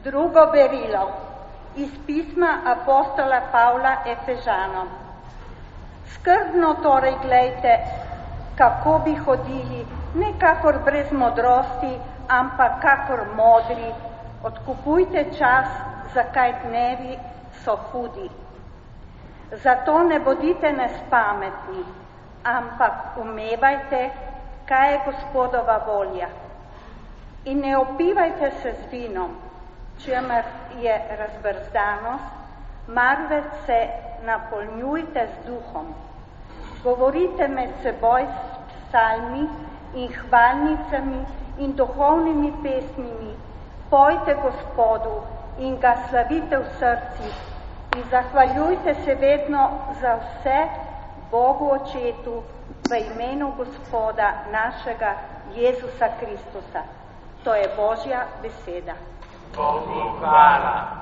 Drugo berilo iz pisma apostola Pavla Efežanom. Skrbno torej glejte, kako bi hodili, ne kakor brez modrosti, ampak kakor modri. Odkupujte čas, zakaj dnevi so hudi. Zato ne bodite nespametni, ampak umevajte, kaj je Gospodova volja. In ne opivajte se z vinom, čemer je razbrzdanost, marveč se napolnjujte z duhom. Govorite med seboj s psalmi in hvalnicami in duhovnimi pesmimi, pojte Gospodu in ga slavite v srcih in zahvaljujte se vedno za vse Bogu Očetu v imenu Gospoda našega Jezusa Kristusa. To je Božja beseda. Bogu hvala.